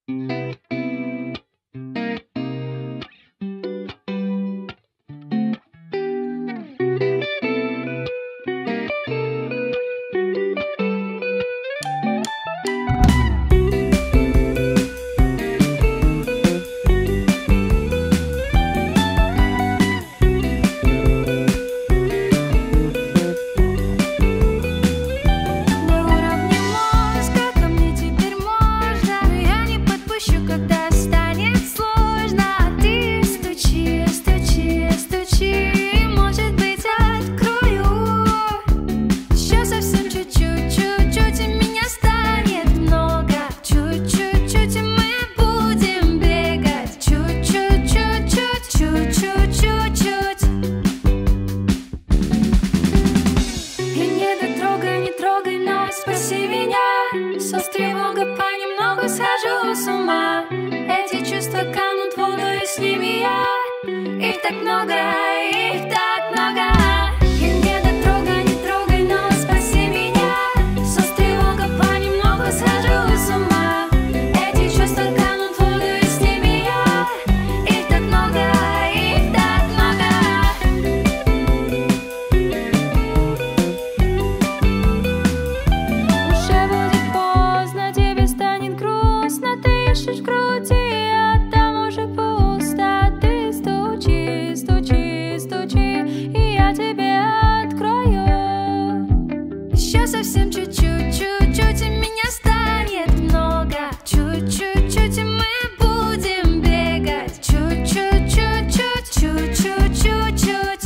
Спаси меня, с тревогой понемногу схожу с ума. Эти чувства канут в воду, и с ними я. Их так много, их так много. И не дотрогай, не трогай, но спаси меня. С тревогой понемногу схожу с ума. Эти чувства канут в воду, и с ними я. Их так много, их так много. Уже будет поздно, тебе станет грустно. Ты ищешь в груди, а там уже пусто. Ты стучи, стучи, стучи, и я тебе открою. Еще совсем чуть-чуть, чуть-чуть, и меня станет много. Чуть-чуть, чуть, и мы будем бегать. Чуть-чуть, чуть-чуть, чуть-чуть, чуть-чуть.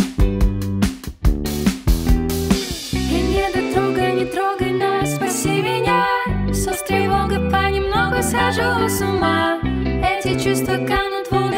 И не дотрогай, не трогай, но спаси меня. С тревогой понемногу схожу с ума. Эти чувства канут в воду,